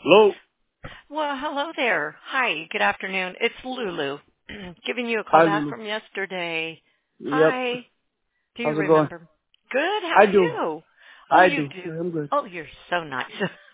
Hello. Well, hello there. Hi, good afternoon. It's Lulu. Giving you a call Hi, back Lulu. from yesterday. Yep. Hi. Do you How's it going? remember? Good. How I are do. you? Oh, I you do. do. Yeah, I'm good. Oh, you're so nice.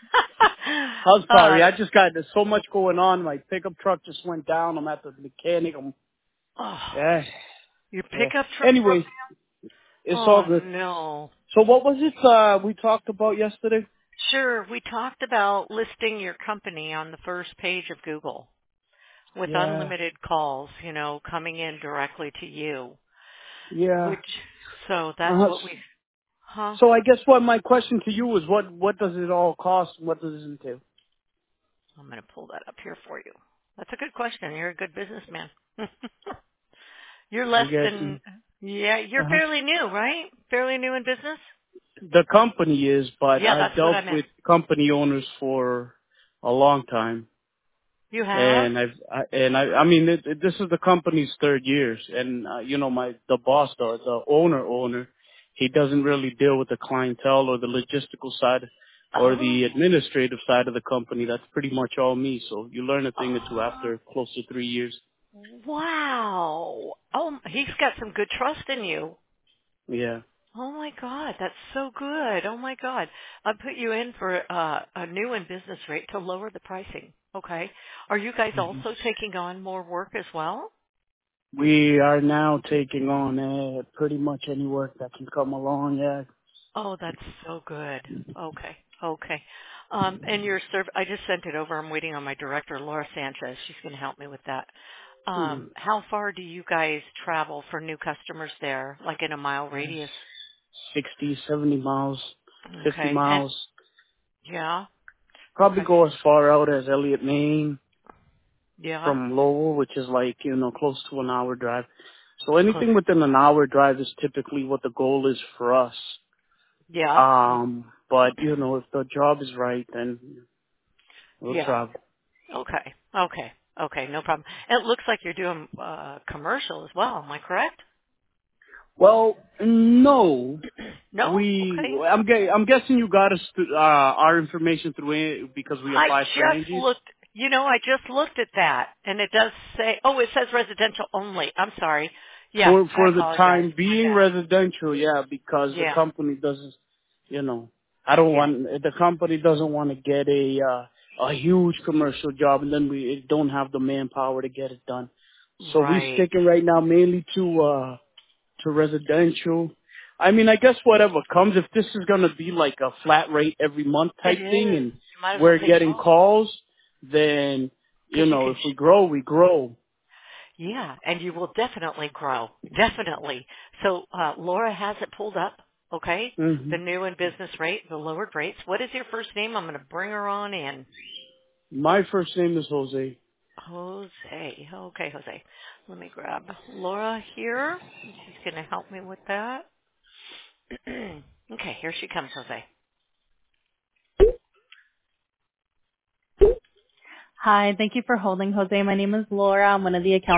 I'm sorry. uh, I just got there's so much going on. My pickup truck just went down. I'm at the mechanic. oh, Yeah. your Yeah. pickup truck broke. Anyway, it's all Oh good. no. So what was it we talked about yesterday? Sure. We talked about listing your company on the first page of Google with Yeah. unlimited calls, coming in directly to you. Yeah. Which, so that's Uh, what we, huh? so I guess what my question to you is what does it all cost and what does it entail? I'm going to pull that up here for you. That's a good question. You're a good businessman. You're I less guess. than, yeah, you're Uh-huh. fairly new, right? Fairly new in business? The company is, but Yeah, I've that's what dealt I meant. with company owners for a long time. You have? And I mean, this is the company's third years, and the boss, the owner, he doesn't really deal with the clientele or the logistical side or Oh, the administrative side of the company. That's pretty much all me. So you learn a thing or two oh, after close to 3 years. wow. Oh, he's got some good trust in you. Yeah. Oh my God, that's so good. Oh my God. I put you in for a new in business rate to lower the pricing. Okay. Are you guys hmm also taking on more work as well? We are now taking on pretty much any work that can come along. Yeah. Oh, that's so good. Okay. Okay. And your I just sent it over. I'm waiting on my director, Laura Sanchez. She's going to help me with that. Mhm. How far do you guys travel for new customers there, like in a mile Yes. radius? 60, 70 miles, 50 Okay. And miles. yeah. Probably Okay. go as far out as Elliott, Maine. Yeah. From Lowell, which is like, close to an hour drive. So Close. anything within an hour drive is typically what the goal is for us. Yeah. But if the job is right, then we'll Yeah. travel. Okay. Okay. Okay. No problem. It looks like you're doing commercial as well. Am I correct? Well, no, No. Okay. I'm guessing you got us our information through it because we I applied for just Angie's. looked, I just looked at that and it does say, oh, it says residential only. I'm sorry. Yeah, I For the apologize. time My being bad. residential, yeah, because the Yeah. company doesn't, you know, I don't Yeah. want the company doesn't want to get a huge commercial job and then we don't have the manpower to get it done. So we Right. sticking right now mainly to residential. I mean, I guess whatever comes, if this is gonna be like a flat rate every month It type thing is. and You might as well we're take it getting all. calls, then Because you can, if we grow, we grow. yeah, and you will definitely grow. Definitely. So, Laura has it pulled up. Okay. hmm The new and business rate, the lowered rates. What is your first name? I'm going to bring her on in. My first name is Jose. Jose. Okay, Jose. Let me grab Laura here. She's going to help me with that. Okay, here she comes, Jose. Hi, thank you for holding, Jose. My name is Laura. I'm one of the account